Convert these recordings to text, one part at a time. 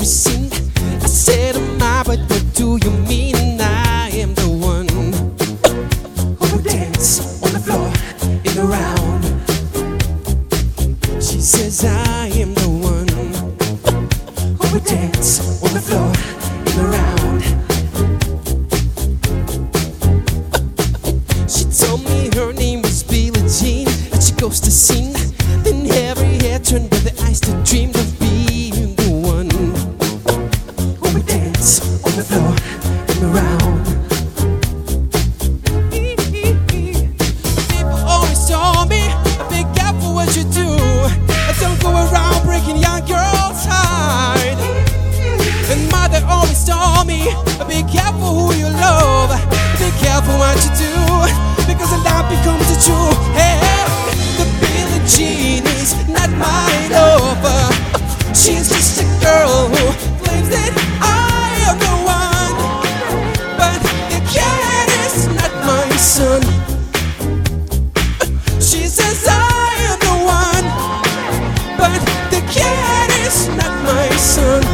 every scene. I said, "Ma, but what do you mean? I am the one who would dance on the floor in a round." She says, "I am the one who would dance on the floor in a round." She told me her name was Billie Jean, and she goes to sing. Then every head turned with the eyes that dreamed of being the one who would dance on the floor and around. People always told me, "Be careful what you do. Don't go around breaking young girls' heart." And mother always told me, "Be careful who you love. Be careful what you do, because the love becomes the truth." Hey, the Billie Jean is not my lover. She's just a girl who claims that I am the one, but the cat is not my son. She says I am the one, but the cat is not my son.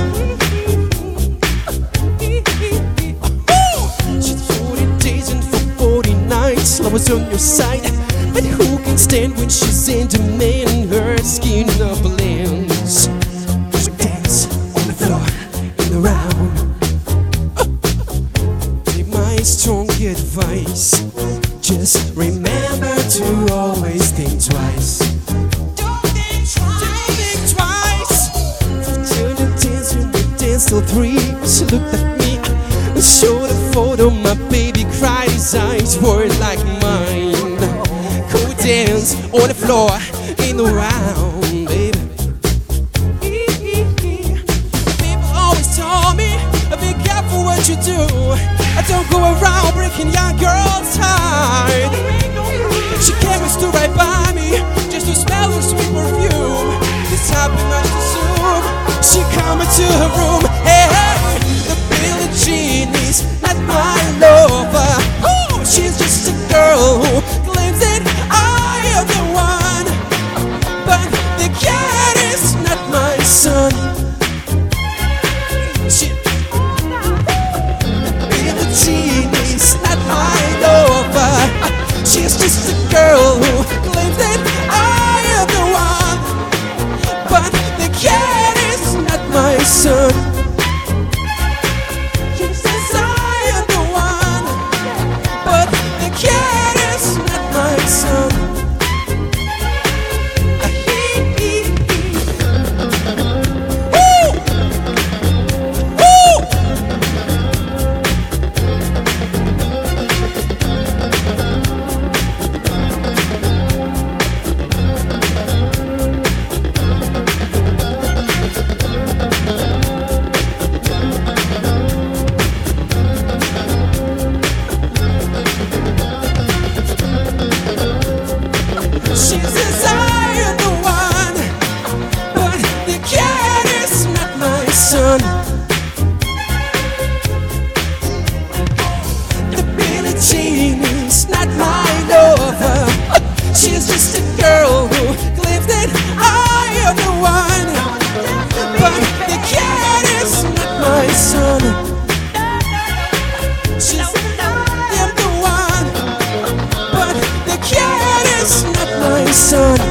She's 40 days and for 40 nights. Love was on your side, but who can stand when she's in demand and her skin of blends? She dance on the floor and around. Take my strong advice. Just remember to always think twice. Don't think twice. Till the dance, when we dance till 3. She looked at me and showed a photo. My baby cried, his eyes were like mine. Go dance on the floor in the round, baby. People always told me, "Be careful what you do. Don't go around breaking young girls' heart." She came and stood right by me just to smell her sweet perfume. This happened much too soon. She come into her room. Hey, the Billie Jean is not my lover. Oh, she's just a girl who claims that I am the one, but the cat is not my son. Billie Jean is not my lover. She's just a girl who claims that I am the one, but the cat is not my son. She says I am the one, but the cat is not my son. She says I am the one, but the cat is not my son. The Billie Jean is not my lover. She's just a girl who claims that I am the one, but the cat is not my son. She says I am the one, but the cat is not my son.